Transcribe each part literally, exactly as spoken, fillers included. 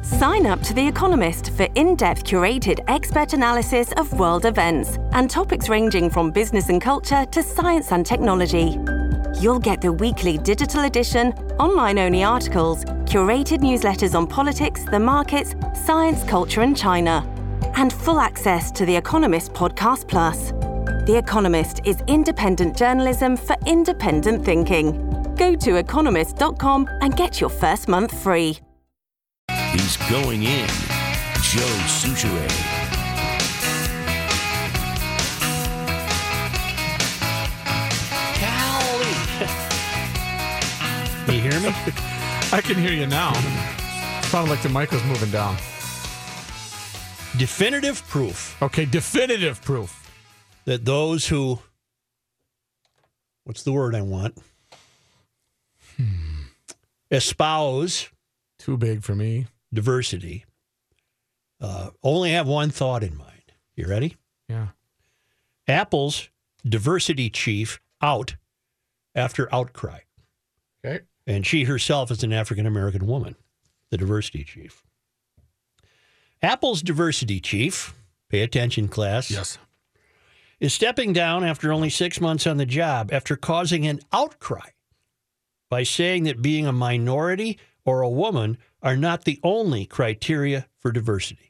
Sign up to The Economist for in-depth curated expert analysis of world events and topics ranging from business and culture to science and technology. You'll get the weekly digital edition, online-only articles, curated newsletters on politics, the markets, science, culture and China, and full access to The Economist Podcast Plus. The Economist is independent journalism for independent thinking. Go to economist dot com and get your first month free. He's going in. Joe Soucheray. Can you hear me? I can hear you now. It sounded like the mic was moving down. Definitive proof. Okay, definitive proof. That those who, what's the word I want? Hmm. Espouse. Too big for me. Diversity. Uh, only have one thought in mind. You ready? Yeah. Apple's diversity chief out after outcry. Okay. And she herself is an African-American woman, the diversity chief. Apple's diversity chief, pay attention, class. Yes. Is stepping down after only six months on the job after causing an outcry by saying that being a minority or a woman are not the only criteria for diversity.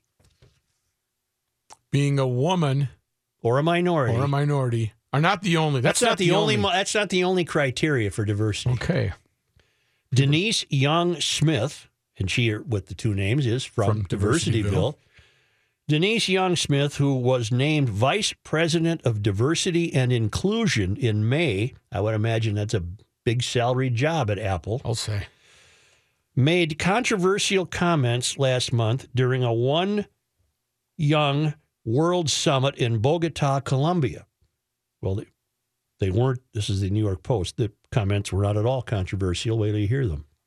Being a woman or a minority or a minority are not the only. That's, that's not, not the, the only, only. That's not the only criteria for diversity. Okay. Denise Young Smith, and she with the two names is from, from Diversityville. Diversityville. Denise Young Smith, who was named Vice President of Diversity and Inclusion in May, I would imagine that's a big salary job at Apple. I'll say. Made controversial comments last month during a One Young World Summit in Bogota, Colombia. Well, they, they weren't. This is the New York Post. The comments were not at all controversial. Wait till you hear them.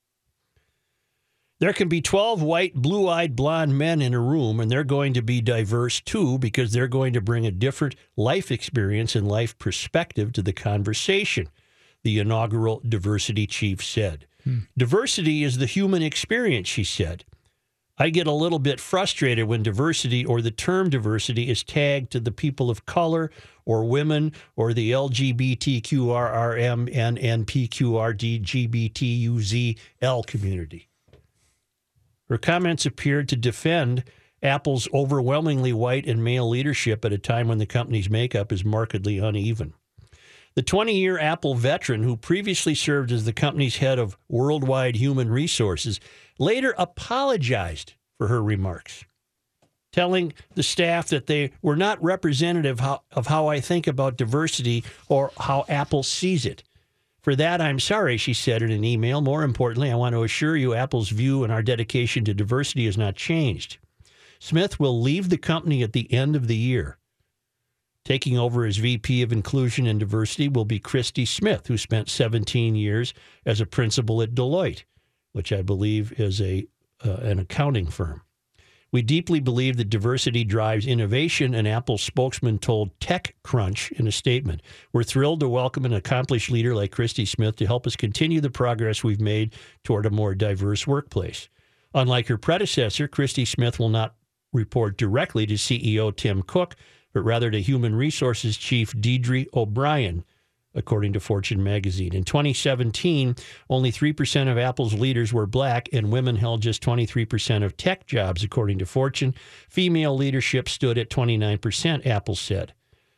There can be twelve white, blue-eyed, blonde men in a room, and they're going to be diverse, too, because they're going to bring a different life experience and life perspective to the conversation, the inaugural diversity chief said. Hmm. Diversity is the human experience, she said. I get a little bit frustrated when diversity or the term diversity is tagged to the people of color or women or the L G B T Q R R M N N P Q R D G B T U Z L community. Her comments appeared to defend Apple's overwhelmingly white and male leadership at a time when the company's makeup is markedly uneven. The twenty-year Apple veteran, who previously served as the company's head of worldwide human resources, later apologized for her remarks, telling the staff that they were not representative of how I think about diversity or how Apple sees it. For that, I'm sorry, she said in an email. More importantly, I want to assure you Apple's view and our dedication to diversity has not changed. Smith will leave the company at the end of the year. Taking over as V P of Inclusion and Diversity will be Christy Smith, who spent seventeen years as a principal at Deloitte, which I believe is a uh, an accounting firm. We deeply believe that diversity drives innovation, an Apple spokesman told TechCrunch in a statement. We're thrilled to welcome an accomplished leader like Christy Smith to help us continue the progress we've made toward a more diverse workplace. Unlike her predecessor, Christy Smith will not report directly to C E O Tim Cook, but rather to Human Resources Chief Deidre O'Brien, according to Fortune magazine. In twenty seventeen, only three percent of Apple's leaders were black, and women held just twenty-three percent of tech jobs, according to Fortune. Female leadership stood at twenty-nine percent, Apple said.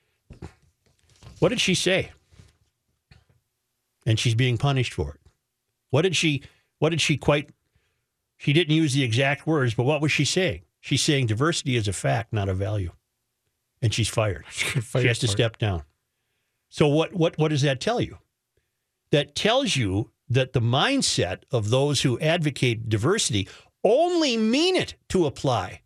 What did she say? And she's being punished for it. What did she, what did she quite, she didn't use the exact words, but what was she saying? She's saying diversity is a fact, not a value. And she's fired. She, she has to step down. So what, what, what does that tell you? That tells you that the mindset of those who advocate diversity only mean it to apply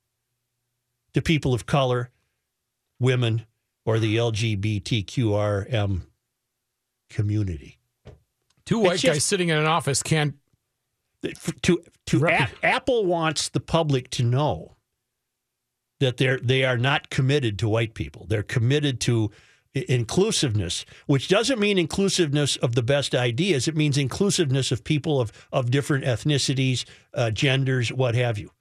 to people of color, women, or the L G B T Q R M community. Two white just, guys sitting in an office can't... To, to a, Apple wants the public to know that they're they are not committed to white people. They're committed to inclusiveness, which doesn't mean inclusiveness of the best ideas. It means inclusiveness of people of, of different ethnicities, uh, genders, what have you.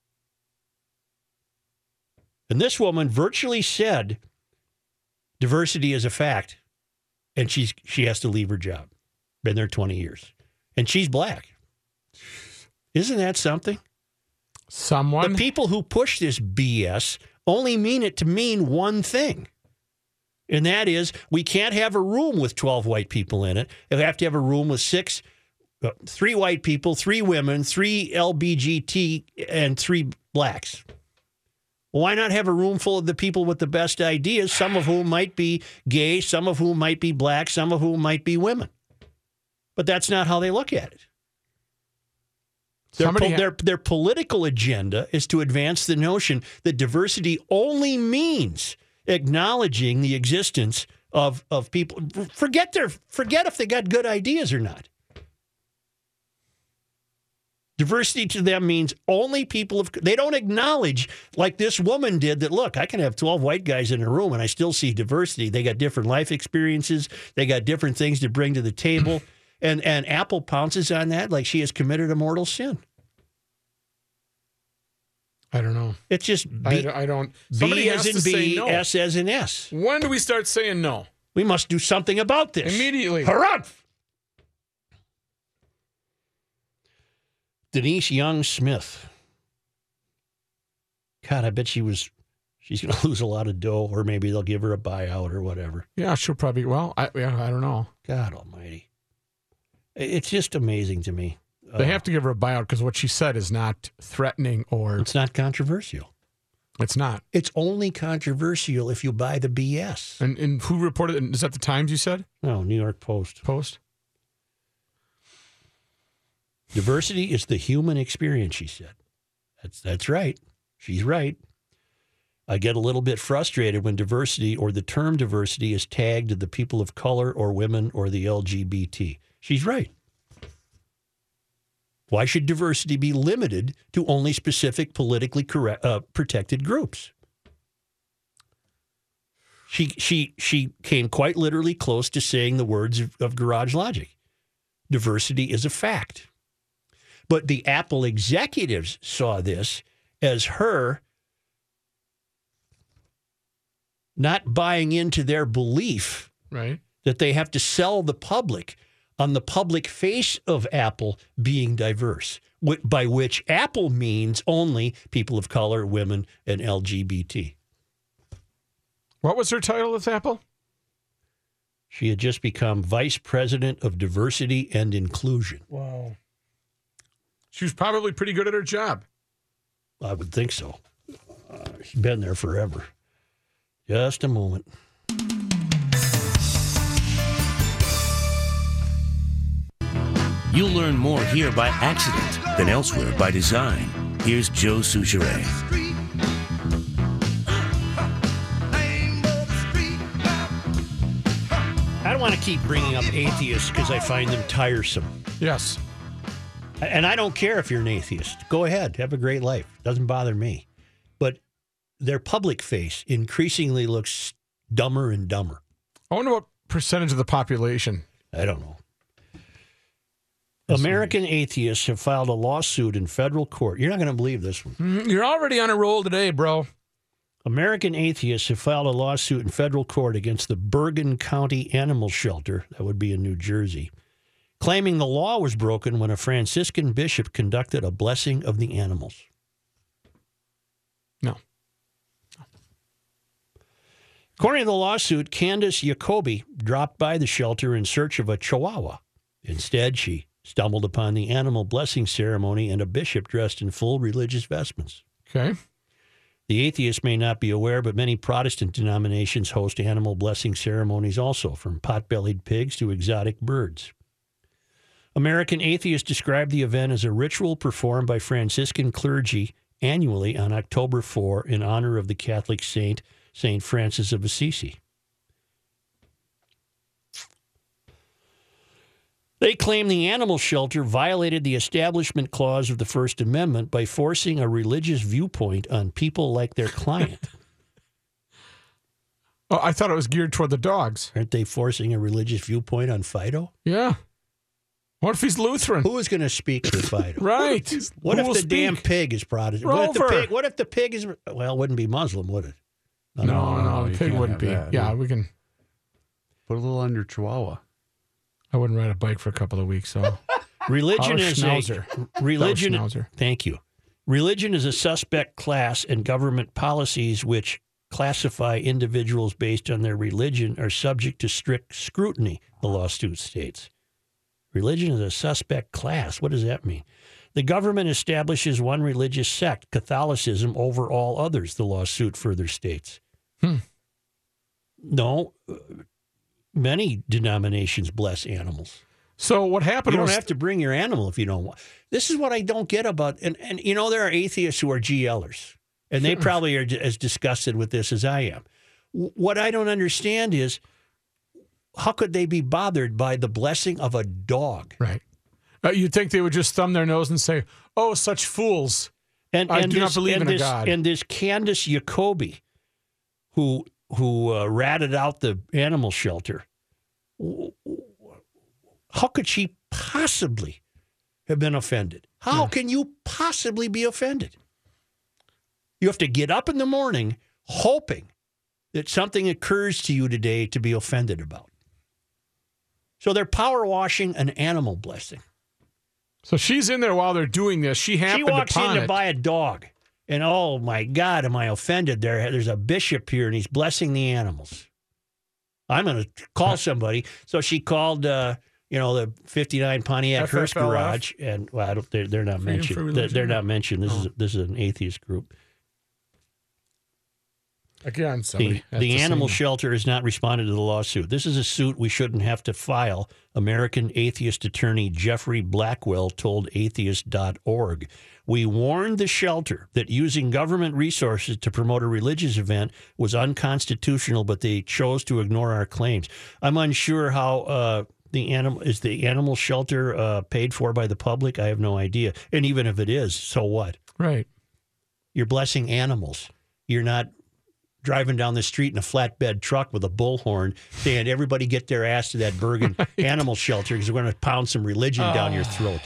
And this woman virtually said diversity is a fact, and she's she has to leave her job. Been there twenty years. And she's black. Isn't that something? Someone. The people who push this B S only mean it to mean one thing. And that is, we can't have a room with twelve white people in it. We have to have a room with six, uh, three white people, three women, three L B G T, and three blacks. Well, why not have a room full of the people with the best ideas, some of whom might be gay, some of whom might be black, some of whom might be women? But that's not how they look at it. Their, po- ha- their, their political agenda is to advance the notion that diversity only means acknowledging the existence of, of people. Forget their, forget if they got good ideas or not. Diversity to them means only people of, they don't acknowledge, like this woman did, that, look, I can have twelve white guys in a room and I still see diversity. They got different life experiences. They got different things to bring to the table. And and Apple pounces on that like she has committed a mortal sin. I don't know. It's just B, I, I don't. B as in B, no. S as in S. When do we start saying no? We must do something about this. Immediately. Harumph! Denise Young Smith. God, I bet she was, she's going to lose a lot of dough, or maybe they'll give her a buyout or whatever. Yeah, she'll probably, well, I, yeah, I don't know. God almighty. It's just amazing to me. They uh, have to give her a buyout because what she said is not threatening or... It's not controversial. It's not. It's only controversial if you buy the B S. And, and who reported it? Is that the Times you said? No, New York Post. Post? Diversity is the human experience, she said. That's that's right. She's right. I get a little bit frustrated when diversity or the term diversity is tagged to the people of color or women or the L G B T. She's right. Why should diversity be limited to only specific politically correct, uh, protected groups? She she she came quite literally close to saying the words of, of Garage Logic. Diversity is a fact. But the Apple executives saw this as her not buying into their belief Right. that they have to sell the public on the public face of Apple being diverse, wh- by which Apple means only people of color, women, and L G B T. What was her title with Apple? She had just become Vice President of Diversity and Inclusion. Wow. She was probably pretty good at her job. I would think so. Uh, she's been there forever. Just a moment. You'll learn more here by accident than elsewhere by design. Here's Joe Soucheray. I don't want to keep bringing up atheists because I find them tiresome. Yes. And I don't care if you're an atheist. Go ahead. Have a great life. Doesn't bother me. But their public face increasingly looks dumber and dumber. I wonder what percentage of the population. I don't know. American atheists have filed a lawsuit in federal court. You're not going to believe this one. You're already on a roll today, bro. American atheists have filed a lawsuit in federal court against the Bergen County Animal Shelter, that would be in New Jersey, claiming the law was broken when a Franciscan bishop conducted a blessing of the animals. No. According to the lawsuit, Candace Jacoby dropped by the shelter in search of a chihuahua. Instead, she stumbled upon the animal blessing ceremony and a bishop dressed in full religious vestments. Okay. The atheists may not be aware, but many Protestant denominations host animal blessing ceremonies also, from pot-bellied pigs to exotic birds. American atheists describe the event as a ritual performed by Franciscan clergy annually on October fourth in honor of the Catholic saint, Saint Francis of Assisi. They claim the animal shelter violated the Establishment Clause of the First Amendment by forcing a religious viewpoint on people like their client. Oh, I thought it was geared toward the dogs. Aren't they forcing a religious viewpoint on Fido? Yeah. What if he's Lutheran? Who is going to speak for Fido? Right. What Who if will the speak? damn pig is Protestant? What if the Rover. pig? What if the pig is? Well, it wouldn't be Muslim, would it? No, no, no, the you pig can't wouldn't have be. that. Yeah, we can. Put a little on your Chihuahua. I wouldn't ride a bike for a couple of weeks, so. Religion Our is schnauzer. a religion. That was Schnauzer. Thank you. Religion is a suspect class, and government policies which classify individuals based on their religion are subject to strict scrutiny, the lawsuit states. Religion is a suspect class. What does that mean? The government establishes one religious sect, Catholicism, over all others, the lawsuit further states. Hmm. No, uh, many denominations bless animals. So what happened You don't was have to bring your animal if you don't want. This is what I don't get about, and, and you know, there are atheists who are GLers, and they probably are as disgusted with this as I am. W- What I don't understand is, how could they be bothered by the blessing of a dog? right. Uh, you'd think they would just thumb their nose and say, "Oh, such fools." And, I and do not this, believe and in a this, God. And this Candace Jacoby, who who uh, ratted out the animal shelter, w- w- how could she possibly have been offended? How can you possibly be offended? You have to get up in the morning hoping that something occurs to you today to be offended about. So they're power washing an animal blessing. So she's in there while they're doing this. She She happened walks in upon to it. buy a dog, and oh my God, am I offended? There, there's a bishop here, and he's blessing the animals. I'm going to call somebody. So she called, uh, you know, the fifty-nine Pontiac F F L F? Hearst Garage, and well, I don't, they're, they're not Freedom for mentioned. They're, Religion? they're not mentioned. This Oh. is this is an atheist group. Again, somebody The, has the to animal say shelter has not responded to the lawsuit. This is a suit we shouldn't have to file, American atheist attorney Jeffrey Blackwell told atheist dot org. We warned the shelter that using government resources to promote a religious event was unconstitutional, but they chose to ignore our claims. I'm unsure how uh, the animal is the animal shelter uh, paid for by the public. I have no idea. And even if it is, so what? Right. You're blessing animals. You're not driving down the street in a flatbed truck with a bullhorn saying, everybody get their ass to that Bergen animal shelter because we're going to pound some religion down your throat.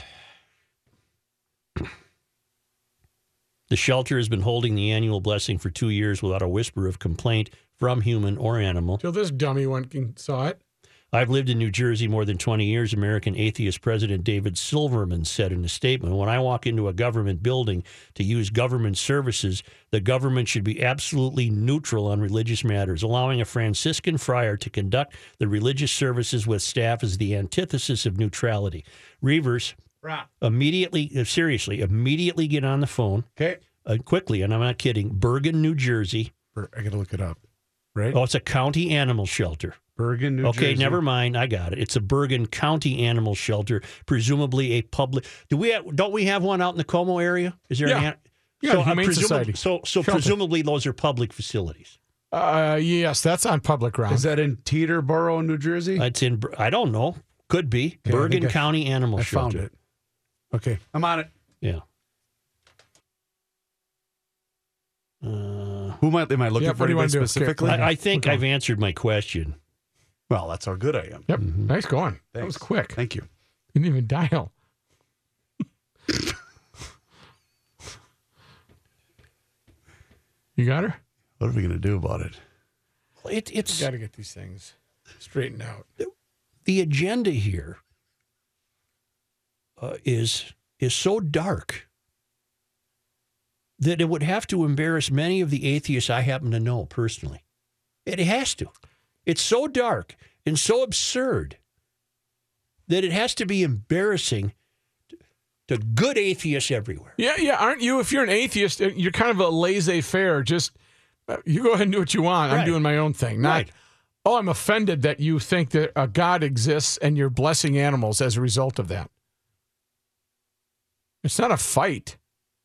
The shelter has been holding the annual blessing for two years without a whisper of complaint from human or animal. So this dummy went and saw it. I've lived in New Jersey more than twenty years, American atheist President David Silverman said in a statement. When I walk into a government building to use government services, the government should be absolutely neutral on religious matters. Allowing a Franciscan friar to conduct the religious services with staff is the antithesis of neutrality. Reavers, Right. immediately, uh, seriously, immediately get on the phone, Okay. uh, quickly, and I'm not kidding, Bergen, New Jersey. I got to look it up. Right? Oh, it's a county animal shelter. Bergen, New Okay, Jersey. never mind. I got it. It's a Bergen County animal shelter, presumably a public. Do we have, don't we have one out in the Como area? Is there Yeah. an? an- Yeah, so, uh, Humane presumably- Society. So, so Shelter. presumably those are public facilities. Uh, yes, that's on public ground. Is that in Teterboro, New Jersey? It's in. Ber- I don't know. Could be Okay, I Bergen think I- County Animal I Shelter. found it. Okay. I'm on it. Yeah. Uh, Who might, am I looking Yeah, for what do you anybody wanna do? Okay. specifically? I, I think We're going. I've answered my question. well, that's how good I am. Yep. Nice going. That Thanks. was quick. Thank you. You didn't even dial. You got her? What are we going to do about it? It, it's Got to get these things straightened out. the agenda here uh, is is so dark that it would have to embarrass many of the atheists I happen to know personally. It has to. It's so dark and so absurd that it has to be embarrassing to, to good atheists everywhere. Yeah, yeah. Aren't you? If you're an atheist, uh, you're kind of a laissez-faire. Just uh, you go ahead and do what you want. I'm Right. doing my own thing. Not, Right. oh, I'm offended that you think that a God exists and you're blessing animals as a result of that. It's not a fight.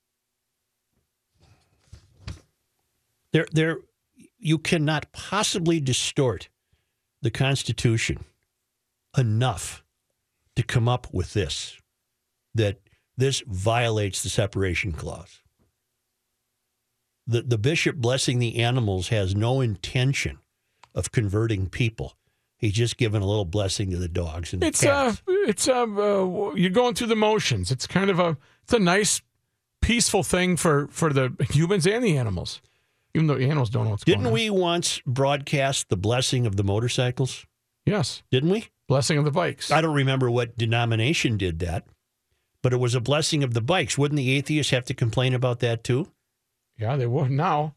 There, there, you cannot possibly distort the Constitution enough to come up with this, that this violates the separation clause. The, the bishop blessing the animals has no intention of converting people. He's just giving a little blessing to the dogs and the It's uh, cats. it's uh, uh, you're going through the motions. It's kind of a, it's a nice, peaceful thing for, for the humans and the animals, even though the animals don't know what's Didn't going on. we once broadcast the blessing of the motorcycles? Yes. Didn't we? Blessing of the bikes. I don't remember what denomination did that, but it was a blessing of the bikes. Wouldn't the atheists have to complain about that too? Yeah, they would now.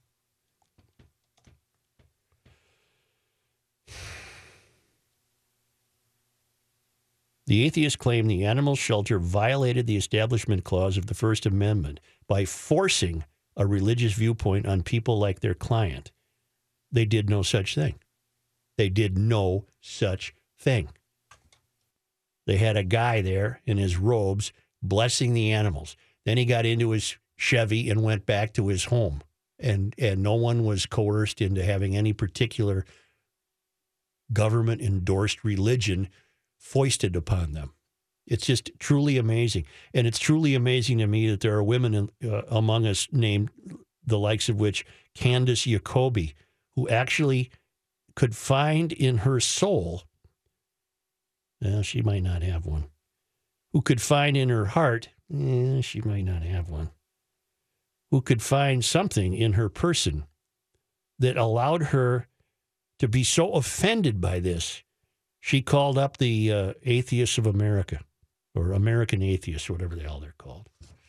The atheists claim the animal shelter violated the Establishment Clause of the First Amendment by forcing a religious viewpoint on people like their client. They did no such thing. They did no such thing. They had a guy there in his robes blessing the animals. Then he got into his Chevy and went back to his home. And, and no one was coerced into having any particular government-endorsed religion foisted upon them. It's just truly amazing. And it's truly amazing to me that there are women in, uh, among us named the likes of which Candace Jacoby, who actually could find in her soul, well, she might not have one, who could find in her heart, eh, she might not have one, who could find something in her person that allowed her to be so offended by this. She called up the uh, Atheists of America, or American Atheists, or whatever the hell they're called.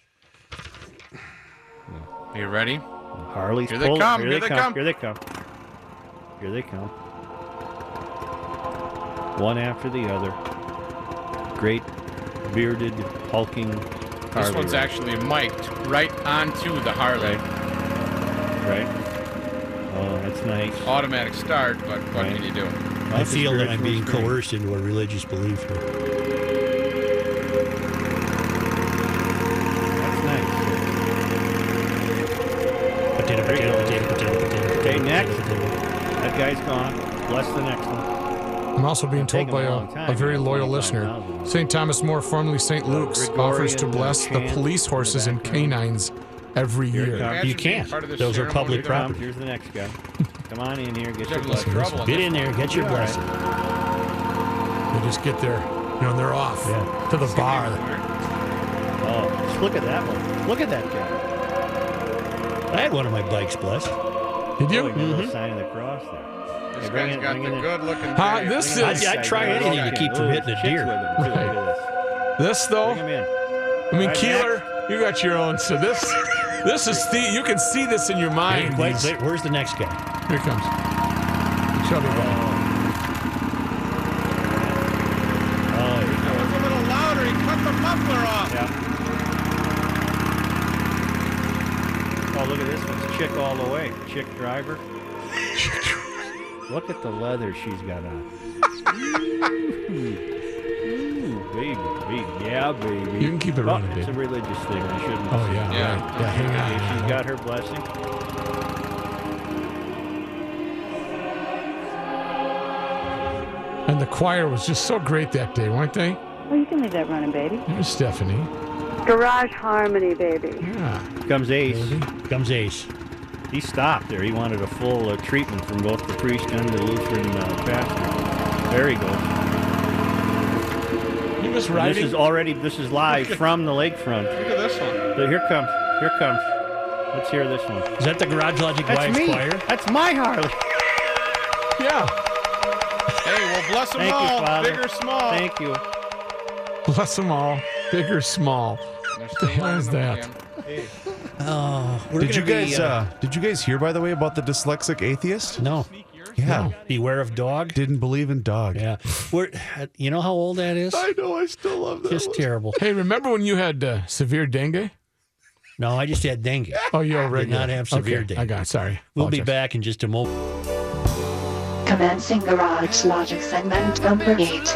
Are you ready? Harley's Here they pulling- come, Here, here they, they come. come. Here they come. Here they come. One after the other. Great bearded, hulking Harley. This one's rider. actually mic'd right onto the Harley. Right. Oh, that's nice. Automatic start, but what Right. can you do? I That's a feel that I'm spiritual being experience. coerced into a religious belief here. That's nice. Potato, There you potato, go. potato, potato, potato, Okay, potato, next. potato, potato. That guy's gone. Bless the next one. I'm also being It'll told take by him a a, long time, a very you know, loyal twenty-five listener, thousand. Saint Thomas More, formerly Saint Luke's, Gregorian, offers to uh, bless the chant police in the horses and background. canines every Here it year. comes. Imagine You being can't. part of this Those are ceremony public there. property. Here's the next guy. Come on in here. Get He's your having less blessing. trouble on Get this in there, one. get your All right. blessing. They just get there, you know, and they're off Yeah. to the bar. Oh, just look at that one. Look at that guy. I had one of my bikes blessed. Did Oh, you? he got a little Mhm. sign of the cross there. This Hey, bring guy's it- got bring the it in. good-looking Huh, day. this Bring it is- in. I'd- I'd try Guy, anything guy. to keep from Ooh, hitting a chicks deer. with him, too. Look Right. at this. This, though, Bring him in. I mean, Right, Keeler, you got your own. So this, this is the, you can see this in your mind. Wait, These- wait, where's the next guy? Here it comes. Chubby guy. Oh, here he That was a little louder. He cut the muffler off. Yeah. Oh, look at this one's chick all the way. Chick driver. Look at the leather she's got on. Ooh, Ooh, baby, baby, yeah, baby. You can keep it Oh, running, it's baby. a religious thing. I shouldn't. Oh, yeah, Yeah. right. Yeah, hang Okay, on. she's got her blessing. And the choir was just so great that day, weren't they? Well, you can leave that running, baby. There's Stephanie. Garage Harmony, baby. Yeah. Comes Ace. Baby. Comes Ace. He stopped there. He wanted a full uh, treatment from both the priest and the Lutheran uh, pastor. There he goes. He was And riding. this is already. This is live from the lakefront. Look at this one. So here comes. Here comes. Let's hear this one. Is that the Garage Logic That's Wives me. Choir? That's my Harley. Yeah. Hey, well, bless them Thank you, all, Father. big or small. Thank you. Bless them all, big or small. They're The still hell lining is up that? again. Oh, we're Did you gonna be, guys? Uh, did you guys hear, by the way, about the dyslexic atheist? No. Yeah. Beware of dog? Didn't believe in dog. Yeah. We're, you know how old that is? I know. I still love that. Just one. terrible. Hey, remember when you had uh, severe dengue? No, I just had dengue. Oh, you already Did not have severe okay, dengue. I got it. Sorry. We'll be Apologize. back in just a moment. Commencing Garage Logic segment number eight.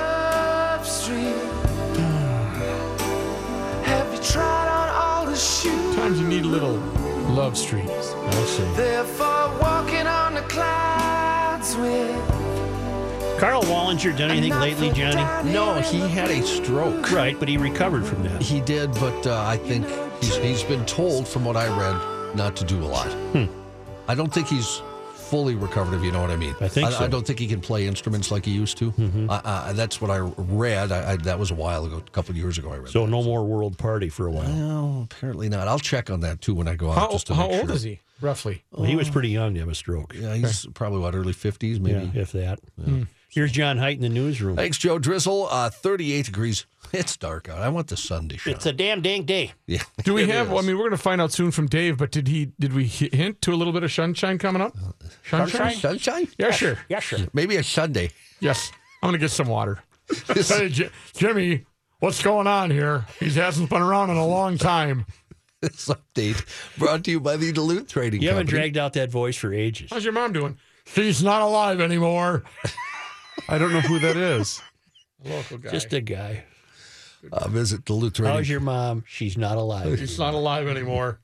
Sometimes you need a little love street. I'll see. Carl Wallinger done anything lately, Johnny? No, he had a stroke. Right, but he recovered from that. He did, but uh, I think he's, he's been told, from what I read, not to do a lot. Hmm. I don't think he's fully recovered, if you know what I mean. I think I, so. I don't think he can play instruments like he used to. Mhm. Uh, uh, that's what I read. I, I, that was a while ago, a couple of years ago I read So that. no more world party for a while. Well, apparently not. I'll check on that, too, when I go out. How, just to how make old sure. is he, roughly? Well, he was pretty young to have a stroke. Yeah, he's probably, what, early fifties, maybe? Yeah, if that. Here's John Height in the newsroom. Thanks, Joe Drizzle. Uh, thirty-eight degrees. It's dark out. I want the sun to shine. It's a damn dang day. Yeah. Do we it have? is. Well, I mean, we're going to find out soon from Dave. But did he? Did we hi- hint to a little bit of sunshine coming up? Sunshine? Sunshine? Yeah, sure. Yeah, sure. Maybe a Sunday. Yes. I'm going to get some water. Hey, J- Jimmy, what's going on here? He hasn't been around in a long time. This update brought to you by the Duluth Trading You haven't Company. dragged out that voice for ages. How's your mom doing? She's not alive anymore. I don't know who that is. Local guy. Just a guy. Uh, visit Duluth Trading. How's your mom? She's not alive. She's not alive anymore.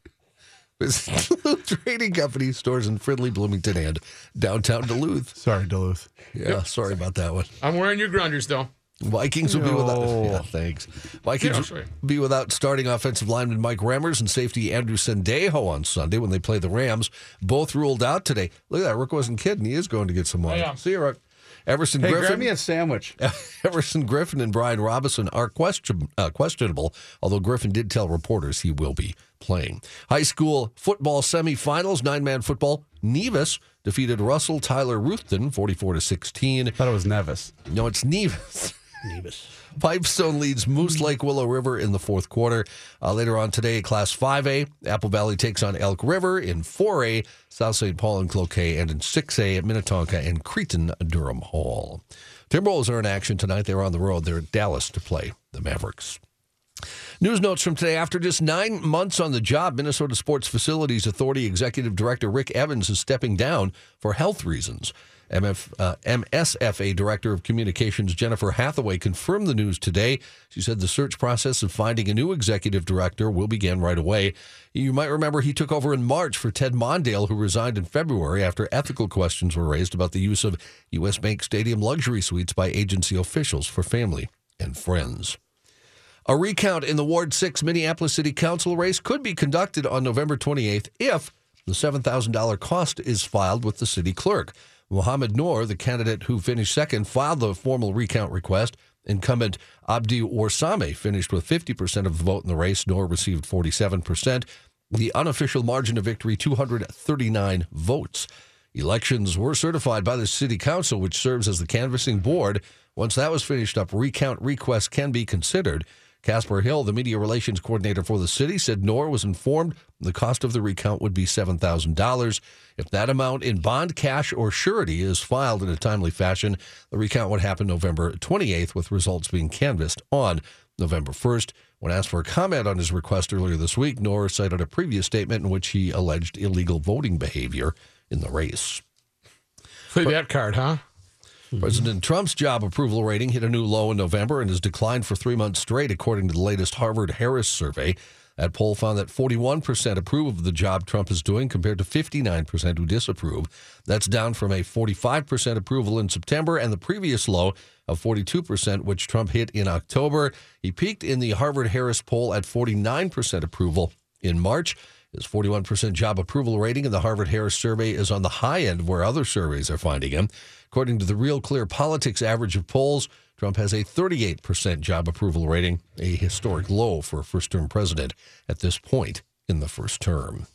Visit Duluth Trading Company stores in Fridley, Bloomington, and downtown Duluth. Sorry, Duluth. Yeah, sorry about that one. I'm wearing your grunders, though. Vikings will be without. No. Yeah, thanks. Vikings Yeah, will sorry. be without starting offensive lineman Mike Remmers and safety Andrew Sendejo on Sunday when they play the Rams. Both ruled out today. Look at that. Rook wasn't kidding. He is going to get some water. Yeah. See you, Rook. Everson Hey, Griffin. grab me a sandwich. Everson Griffin and Brian Robinson are question, uh, questionable, although Griffin did tell reporters he will be playing. High school football semifinals, nine-man football. Nevis defeated Russell Tyler Ruthven forty-four to sixteen. I thought it was Nevis. No, it's Nevis. Nevis. Pipestone leads Moose Lake Willow River in the fourth quarter. Uh, later on today, Class five A, Apple Valley takes on Elk River. In four A, South Saint Paul and Cloquet. And in six A, Minnetonka and Cretin Durham Hall. Timberwolves are in action tonight. They're on the road. They're at Dallas to play the Mavericks. News notes from today. After just nine months on the job, Minnesota Sports Facilities Authority Executive Director Rick Evans is stepping down for health reasons. M F, uh, M S F A Director of Communications Jennifer Hathaway confirmed the news today. She said the search process of finding a new executive director will begin right away. You might remember he took over in March for Ted Mondale, who resigned in February after ethical questions were raised about the use of U S Bank Stadium luxury suites by agency officials for family and friends. A recount in the Ward six Minneapolis City Council race could be conducted on November twenty-eighth if the seven thousand dollars cost is filed with the city clerk. Mohammed Noor, the candidate who finished second, filed the formal recount request. Incumbent Abdi Warsame finished with fifty percent of the vote in the race. Noor received forty-seven percent. The unofficial margin of victory, two hundred thirty-nine votes. Elections were certified by the city council, which serves as the canvassing board. Once that was finished up, recount requests can be considered. Casper Hill, the media relations coordinator for the city, said Noor was informed the cost of the recount would be seven thousand dollars. If that amount in bond, cash, or surety is filed in a timely fashion, the recount would happen November twenty-eighth, with results being canvassed on November first. When asked for a comment on his request earlier this week, Noor cited a previous statement in which he alleged illegal voting behavior in the race. Play that card, huh? President Trump's job approval rating hit a new low in November and has declined for three months straight, according to the latest Harvard-Harris survey. That poll found that forty-one percent approve of the job Trump is doing compared to fifty-nine percent who disapprove. That's down from a forty-five percent approval in September and the previous low of forty-two percent, which Trump hit in October. He peaked in the Harvard-Harris poll at forty-nine percent approval in March. His forty-one percent job approval rating in the Harvard-Harris survey is on the high end where other surveys are finding him. According to the Real Clear Politics average of polls, Trump has a thirty-eight percent job approval rating, a historic low for a first-term president at this point in the first term.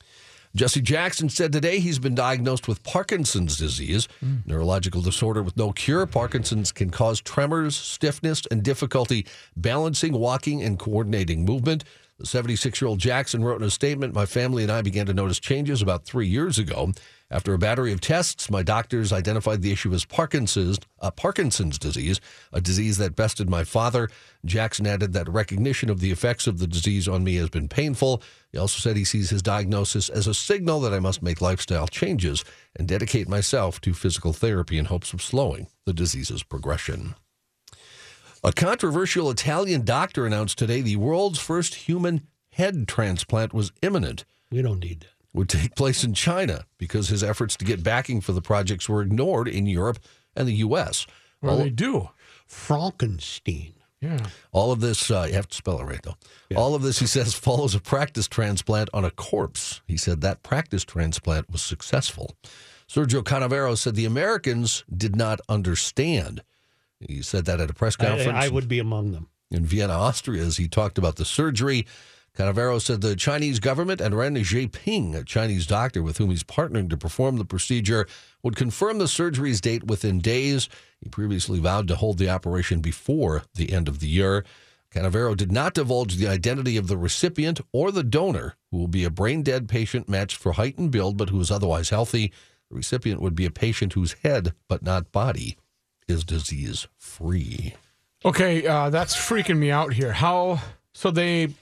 Jesse Jackson said today he's been diagnosed with Parkinson's disease, mm. neurological disorder with no cure. Parkinson's can cause tremors, stiffness, and difficulty balancing, walking, and coordinating movement. The seventy-six-year-old Jackson wrote in a statement, "My family and I began to notice changes about three years ago. After a battery of tests, my doctors identified the issue as Parkinson's, uh, Parkinson's disease, a disease that bested my father." Jackson added that recognition of the effects of the disease on me has been painful. He also said he sees his diagnosis as a signal that I must make lifestyle changes and dedicate myself to physical therapy in hopes of slowing the disease's progression. A controversial Italian doctor announced today the world's first human head transplant was imminent. We don't need that. Would take place in China because his efforts to get backing for the projects were ignored in Europe and the U S. Well, they do. Frankenstein. Yeah. All of this, uh, you have to spell it right, though. Yeah. All of this, he says, follows a practice transplant on a corpse. He said that practice transplant was successful. Sergio Canavero said the Americans did not understand. He said that at a press conference. I, I would be among them. In Vienna, Austria, as he talked about the surgery. Canavero said the Chinese government and Ren Zheping, a Chinese doctor with whom he's partnering to perform the procedure, would confirm the surgery's date within days. He previously vowed to hold the operation before the end of the year. Canavero did not divulge the identity of the recipient or the donor, who will be a brain-dead patient matched for height and build, but who is otherwise healthy. The recipient would be a patient whose head, but not body, is disease-free. Okay, uh, that's freaking me out here. How, so they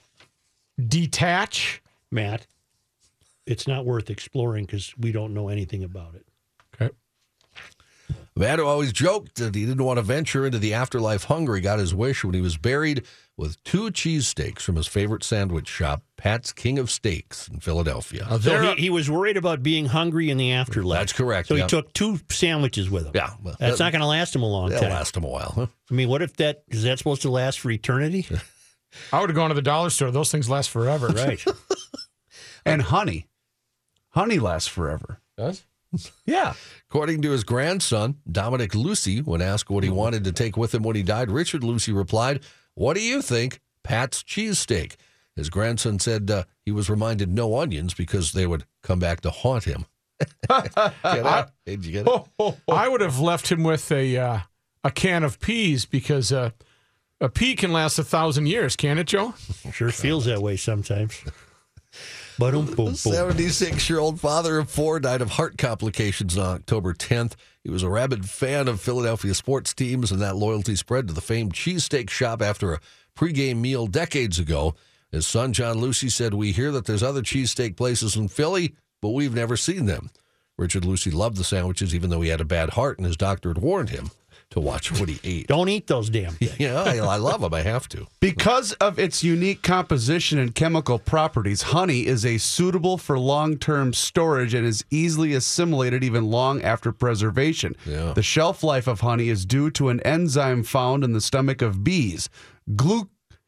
detach? Matt, it's not worth exploring because we don't know anything about it. Okay. Matt, who always joked that he didn't want to venture into the afterlife hungry, got his wish when he was buried with two cheesesteaks from his favorite sandwich shop, Pat's King of Steaks in Philadelphia. Uh, so he, he was worried about being hungry in the afterlife. That's correct. So yeah. he took two sandwiches with him. Yeah. Well, That's that, not going to last him a long that'll time. last him a while. Huh? I mean, what if that, is that supposed to last for eternity? I would have gone to the dollar store. Those things last forever. Right. And honey. Honey lasts forever. Does? Yeah. According to his grandson, Dominic Lucy, when asked what he wanted to take with him when he died, Richard Lucy replied, "What do you think? Pat's cheesesteak." His grandson said uh, he was reminded no onions because they would come back to haunt him. Get it? Did you get it? I would have left him with a uh, a can of peas because uh, a pea can last a thousand years, can it, Joe? Sure feels that way sometimes. Boom, boom, boom. seventy-six-year-old father of four died of heart complications on October tenth. He was a rabid fan of Philadelphia sports teams, and that loyalty spread to the famed cheesesteak shop after a pregame meal decades ago. His son, John Lucy, said, "We hear that there's other cheesesteak places in Philly, but we've never seen them." Richard Lucy loved the sandwiches, even though he had a bad heart, and his doctor had warned him to watch what he ate. Don't eat those damn things. Yeah, I, I love them. I have to. Because of its unique composition and chemical properties, honey is a suitable for long-term storage and is easily assimilated even long after preservation. Yeah. The shelf life of honey is due to an enzyme found in the stomach of bees. Glu-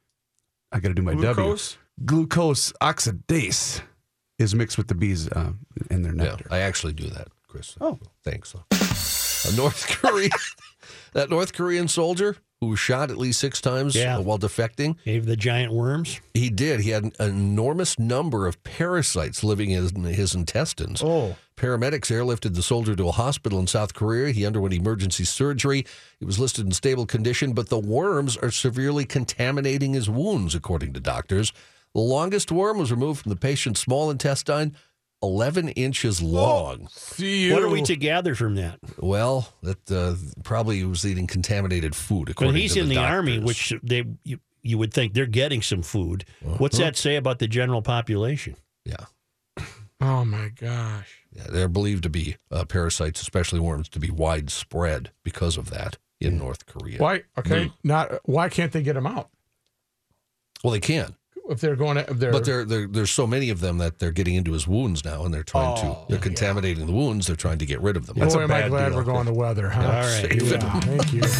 I got to do my Glucose? W. Glucose oxidase is mixed with the bees uh, in their nectar. Yeah, I actually do that, Chris. Oh. Thanks. A North Korea, that North Korean soldier who was shot at least six times Yeah. while defecting. Gave the giant worms. He did. He had an enormous number of parasites living in his intestines. Oh. Paramedics airlifted the soldier to a hospital in South Korea. He underwent emergency surgery. He was listed in stable condition, but the worms are severely contaminating his wounds, according to doctors. The longest worm was removed from the patient's small intestine, eleven inches long. See you. What are we to gather from that? Well, that uh, probably he was eating contaminated food, But according he's to the in the doctors. army, which they you, you would think they're getting some food. Uh-huh. What's that say about the general population? Yeah. Oh, my gosh. Yeah, they're believed to be uh, parasites, especially worms, to be widespread because of that in North Korea. Why? Okay. Not. Why can't they get them out? Well, they can, If they're going to. If they're, but there, there, there's so many of them that they're getting into his wounds now, and they're trying Oh, to. They're contaminating the wounds. They're trying to get rid of them. Boy, a am I bad glad deal. we're going to weather, huh? All right. Save it. Yeah, thank you.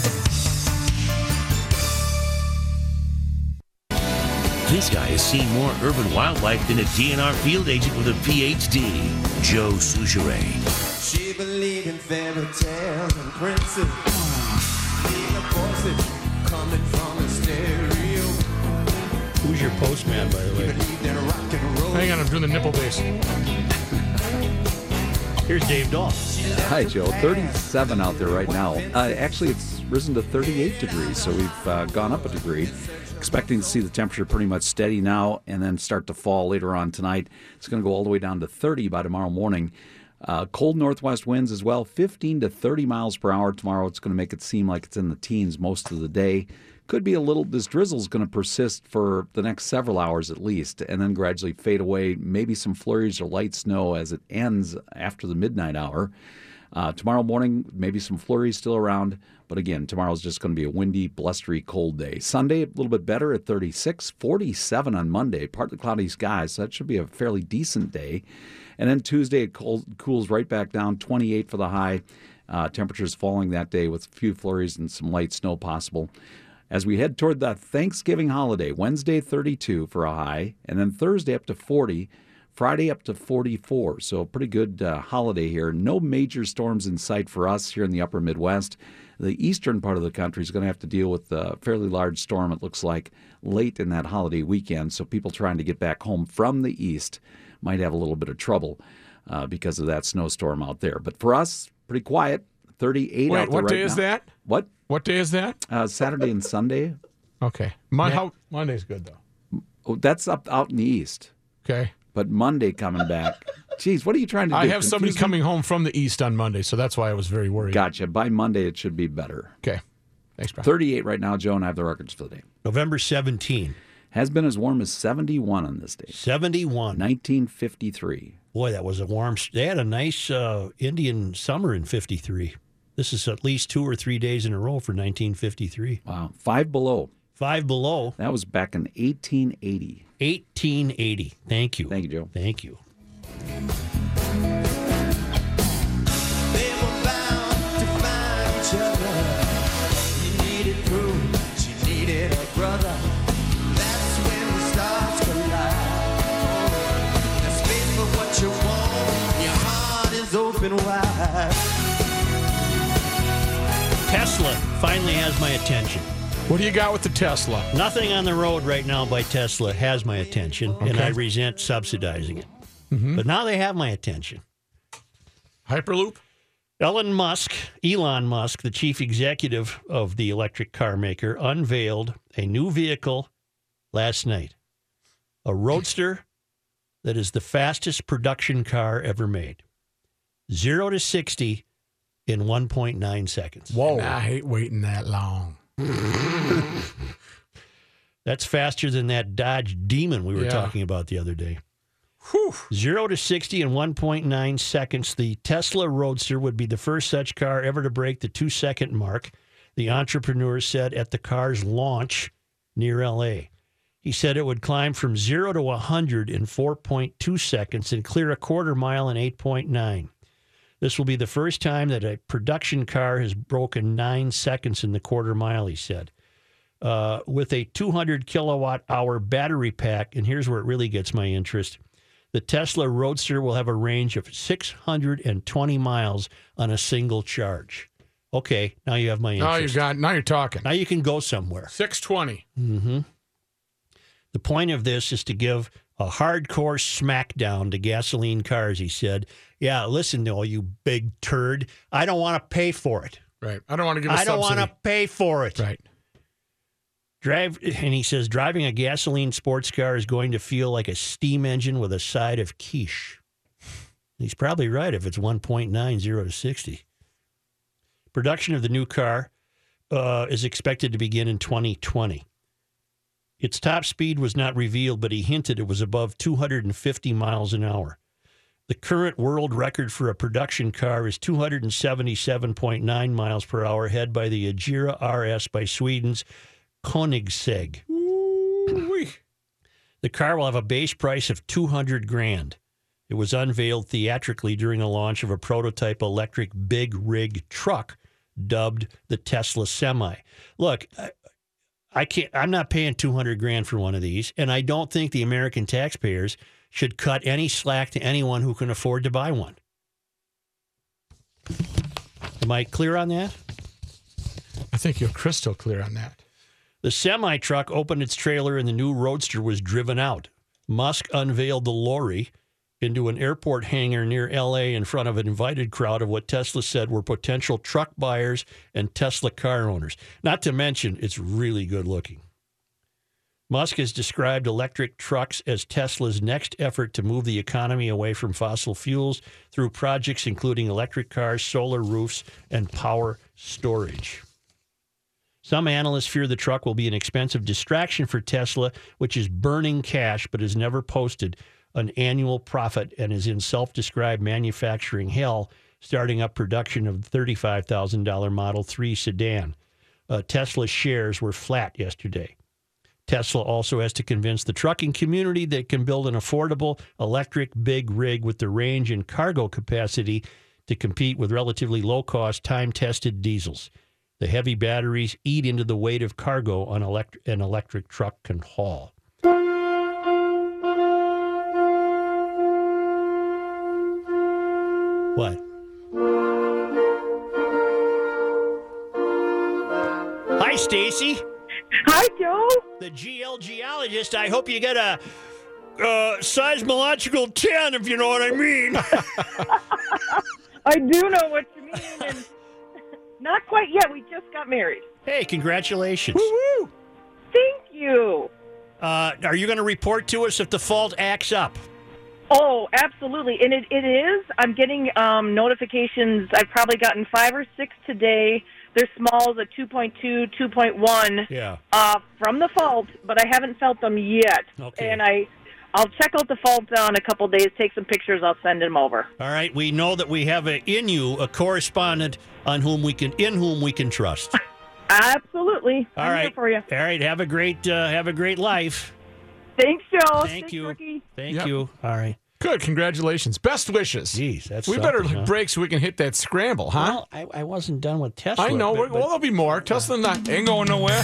This guy has seen more urban wildlife than a D N R field agent with a P H D. Joe Souchere. She believed in fairy tales and princes. Hear the voices coming from the stereo. Who's your postman, by the way? Believed in rock and roll. Hang on, I'm doing the nipple bass. Here's Dave Dahl. Hi, Joe. thirty-seven out there right now. Uh, actually, it's risen to thirty-eight degrees, so we've uh, gone up a degree. Expecting to see the temperature pretty much steady now and then start to fall later on tonight. It's going to go all the way down to thirty by tomorrow morning. Uh, cold northwest winds as well, fifteen to thirty miles per hour tomorrow. It's going to make it seem like it's in the teens most of the day. Could be a little, this drizzle is going to persist for the next several hours at least, and then gradually fade away. Maybe some flurries or light snow as it ends after the midnight hour. Uh, tomorrow morning, maybe some flurries still around, but again, tomorrow's just going to be a windy, blustery, cold day. Sunday, a little bit better at thirty-six, forty-seven on Monday, partly cloudy skies, so that should be a fairly decent day. And then Tuesday, it cold, cools right back down, twenty-eight for the high. Uh, temperatures falling that day with a few flurries and some light snow possible. As we head toward the Thanksgiving holiday, Wednesday thirty-two for a high, and then Thursday up to forty. Friday up to forty-four, so a pretty good uh, holiday here. No major storms in sight for us here in the upper Midwest. The eastern part of the country is going to have to deal with a fairly large storm, it looks like, late in that holiday weekend. So people trying to get back home from the east might have a little bit of trouble uh, because of that snowstorm out there. But for us, pretty quiet. thirty-eight Wait, out there what right day is now. that? What? What day is that? Uh, Saturday and Sunday. Okay. Mon- how, Monday's good, though. Oh, that's up out in the east. Okay. But Monday coming back. Geez, what are you trying to do? I have somebody Confuse me? coming home from the east on Monday, so that's why I was very worried. Gotcha. By Monday, it should be better. Okay. Thanks, Brian. thirty-eight right now, Joe, and I have the records for the day. November seventeenth. Has been as warm as seventy-one on this day. seventy-one. nineteen fifty-three. Boy, that was a warm. They had a nice uh, Indian summer in fifty-three. This is at least two or three days in a row for nineteen fifty-three. Wow. Five below. Five below. That was back in eighteen eighty. eighteen eighty. Thank you. Thank you, Joe. Thank you. They were bound to find each other. You needed proof, she needed a brother. That's when the stars collide. There's space for what you want. Your heart is open wide. Tesla finally has my attention. What do you got with the Tesla? Nothing on the road right now by Tesla has my attention, and Okay. I resent subsidizing it. Mm-hmm. But now they have my attention. Hyperloop? Elon Musk, Elon Musk, the chief executive of the electric car maker, unveiled a new vehicle last night. A Roadster that is the fastest production car ever made. Zero to sixty in one point nine seconds. Whoa. And I hate waiting that long. That's faster than that Dodge Demon we were Yeah. talking about the other day. Whew. Zero to sixty in one point nine seconds. The Tesla Roadster would be the first such car ever to break the two-second mark, the entrepreneur said at the car's launch near L A. He said it would climb from zero to one hundred in four point two seconds and clear a quarter mile in eight point nine. This will be the first time that a production car has broken nine seconds in the quarter mile, he said. Uh, with a two hundred kilowatt hour battery pack, and here's where it really gets my interest, the Tesla Roadster will have a range of six hundred twenty miles on a single charge. Okay, now you have my interest. Now you got. Now you're talking. Now you can go somewhere. six twenty. Mm-hmm. The point of this is to give a hardcore smackdown to gasoline cars, he said. Yeah, listen, though, you big turd. I don't want to pay for it. Right. I don't want to give a I don't want subsidy. to pay for it. Right. Drive, and he says driving a gasoline sports car is going to feel like a steam engine with a side of quiche. He's probably right if it's one point nine, zero to sixty. Production of the new car uh, is expected to begin in twenty twenty. Its top speed was not revealed, but he hinted it was above two hundred fifty miles an hour. The current world record for a production car is two hundred seventy-seven point nine miles per hour, head by the Agera R S by Sweden's Koenigsegg. Ooh-wee. The car will have a base price of two hundred grand. It was unveiled theatrically during the launch of a prototype electric big rig truck dubbed the Tesla Semi. Look, I, I can't. I'm not paying two hundred grand for one of these, and I don't think the American taxpayers should cut any slack to anyone who can afford to buy one. Am I clear on that? I think you're crystal clear on that. The semi-truck opened its trailer and the new Roadster was driven out. Musk unveiled the lorry into an airport hangar near L A in front of an invited crowd of what Tesla said were potential truck buyers and Tesla car owners. Not to mention, it's really good looking. Musk has described electric trucks as Tesla's next effort to move the economy away from fossil fuels through projects including electric cars, solar roofs, and power storage. Some analysts fear the truck will be an expensive distraction for Tesla, which is burning cash but has never posted an annual profit and is in self-described manufacturing hell, starting up production of the thirty-five thousand dollars Model three sedan. Uh, Tesla shares were flat yesterday. Tesla also has to convince the trucking community that it can build an affordable electric big rig with the range and cargo capacity to compete with relatively low-cost, time-tested diesels. The heavy batteries eat into the weight of cargo an electric, an electric truck can haul. What? Hi, Stacy. Hi, Joe. The G L geologist. I hope you get a uh, seismological ten, if you know what I mean. I do know what you mean. And not quite yet. We just got married. Hey, congratulations. Woo-woo. Thank you. Uh, are you going to report to us if the fault acts up? Oh, absolutely. And it, it is. I'm getting um, notifications. I've probably gotten five or six today. They're small, the two point two, two point one Yeah. uh, from the fault, but I haven't felt them yet. Okay. And I, I'll check out the fault in a couple days, take some pictures, I'll send them over. All right. We know that we have a, in you a correspondent on whom we can in whom we can trust. Absolutely. All I'm right. here for you. All right. Have a great uh, have a great life. Thanks, Joe. Thank Thanks, you. Rookie. Thank Yep. you. All right. Good. Congratulations. Best wishes. Jeez, that's we better something, huh? break so we can hit that scramble, huh? Well, I, I wasn't done with Tesla. I know. but- We're- but- well, there'll be more. Tesla not, ain't going nowhere.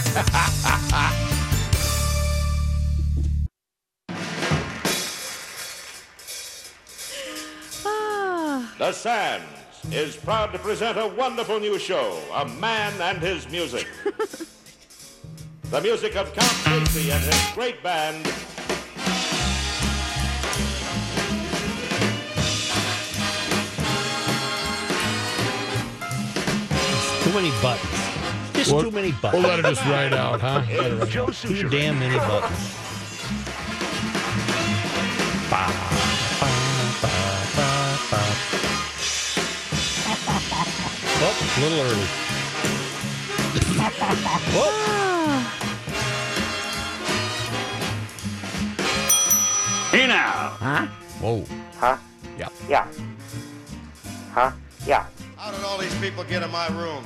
The Sands is proud to present a wonderful new show, A Man and His Music. The music of Count Basie and his great band. Too many buttons. Just We'll- too many buttons. we'll let it just ride out, huh? Let it ride out. Too damn many buttons. Ba, ba, ba, ba, ba. Oh, a little early. Hey now. Huh? Whoa. Huh? Yeah. Yeah. Huh? Yeah. How did all these people get in my room?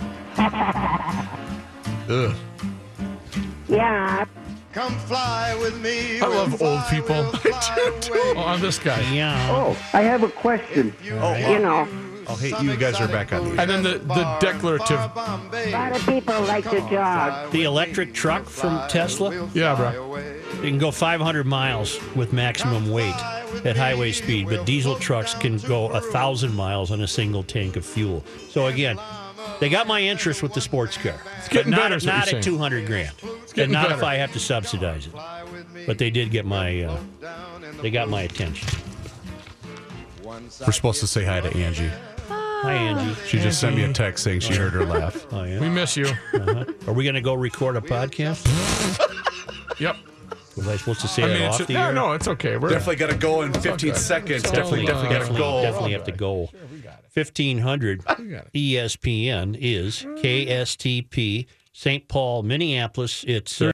Ugh. Yeah. Come fly with me. I love old people. Oh, I'm this guy. Yeah. Oh, I have a question. Oh, You know, Oh, hey, you guys are back on. And then the, the declarative. a lot of people like to jog. The electric truck from Tesla, Yeah, bro. you can go five hundred miles with maximum weight at highway speed, but diesel trucks can go one thousand miles on a single tank of fuel. So again, they got my interest with the sports car. It's getting but not, better, is what not you're at saying. two hundred grand. getting And not better. if I have to subsidize it. But they did get my, uh, they got my attention. We're supposed to say hi to Angie. Hi, Angie. She just sent me a text saying she heard her laugh. Oh, yeah? We miss you. Uh-huh. Are we going to go record a podcast? Yep. Was I supposed to say I that mean, off it's, the no, air? no, it's okay. We're Definitely got to go in fifteen okay. seconds. It's Definitely, all definitely done. got to go. Definitely have to go. fifteen hundred E S P N is K S T P, Saint Paul, Minneapolis. It's uh,